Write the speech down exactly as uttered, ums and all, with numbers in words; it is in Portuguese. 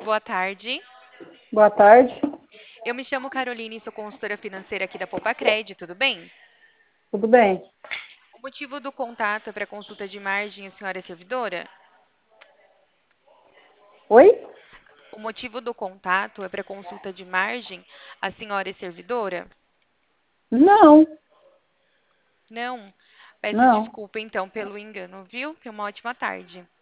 Boa tarde. Boa tarde, Eu me chamo Caroline e sou consultora financeira aqui da Poupa Cred, tudo bem? tudo bem? O motivo do contato é para consulta de margem, a senhora é servidora? Oi? O motivo do contato é para consulta de margem, a senhora é servidora? Não, Não. Peço não. desculpa então pelo engano, viu? Tenha uma ótima tarde.